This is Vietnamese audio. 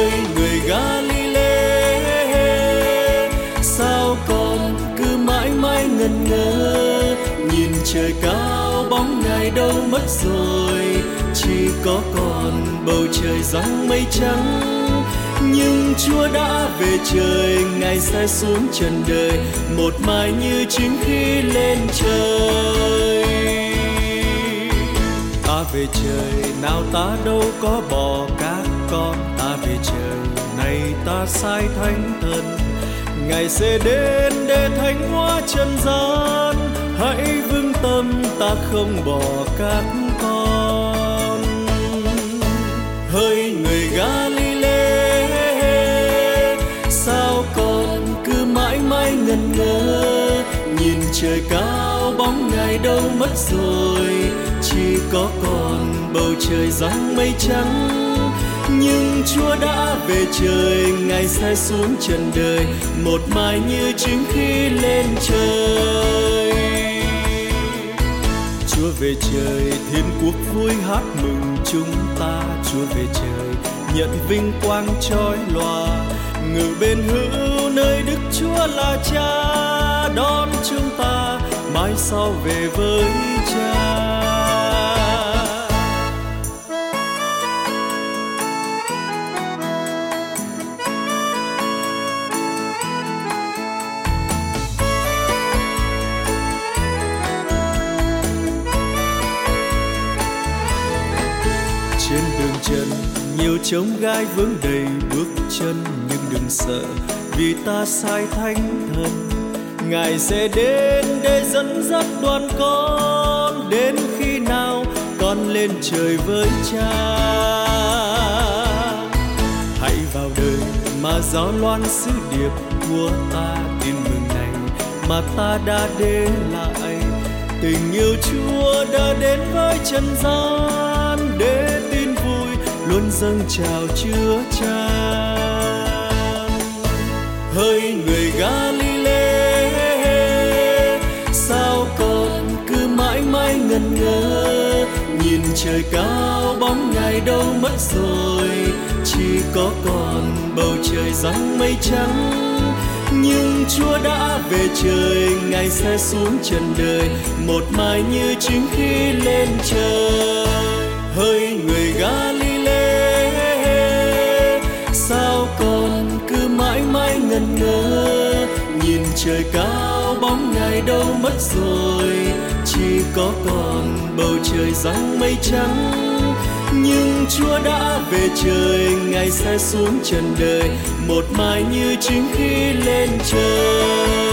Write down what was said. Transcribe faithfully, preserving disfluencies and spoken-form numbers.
Hỡi người Galile, sao con cứ mãi mãi ngần ngơ, nhìn trời cao bóng Ngài đâu mất rồi, chỉ có còn bầu trời giăng mây trắng. Nhưng Chúa đã về trời, Ngài sai xuống trần đời, một mai như chính khi lên trời. Ta về trời, nào ta đâu có bỏ các con, ta về trời, này ta sai Thánh Thần, Ngài sẽ đến để thánh hóa trần gian. Hãy vững tâm, ta không bỏ các con. Hỡi người Galile, sao con cứ mãi mãi ngần ngơ, nhìn trời cao bóng Ngài đâu mất rồi, chỉ có còn bầu trời giăng mây trắng. Nhưng Chúa đã về trời, Ngài sai xuống trần đời, một mai như chính khi lên trời. Chúa về trời, thiên quốc vui hát mừng chúng ta. Chúa về trời, nhận vinh quang chói lòa, ngự bên hữu nơi Đức Chúa là Cha, đón chúng ta mãi sau về với Cha. Trên đường trần nhiều chông gai vướng đầy bước chân, nhưng đừng sợ vì ta sai Thánh Thần, Ngài sẽ đến để dẫn dắt đoàn con, đến khi nào con lên trời với Cha. Hãy vào đời mà giáo loan sứ điệp của ta, tin mừng này mà ta đã để lại. Tình yêu Chúa đã đến với trần gian, để tin vui luôn dâng trào chứa chan. Hỡi người Galile, sao con cứ mãi mãi ngần ngơ, nhìn trời cao bóng Ngài đâu mất rồi, chỉ có còn bầu trời giăng mây trắng. Nhưng Chúa đã về trời, Ngài sẽ xuống trần đời, một mai như chính khi lên trời. Hỡi người Galile, sao con cứ mãi mãi ngần ngơ, nhìn trời cao bóng Ngài đâu mất rồi, chỉ có còn bầu trời giăng mây trắng. Nhưng Chúa đã về trời, Ngài sẽ xuống trần đời, một mai như chính khi lên trời.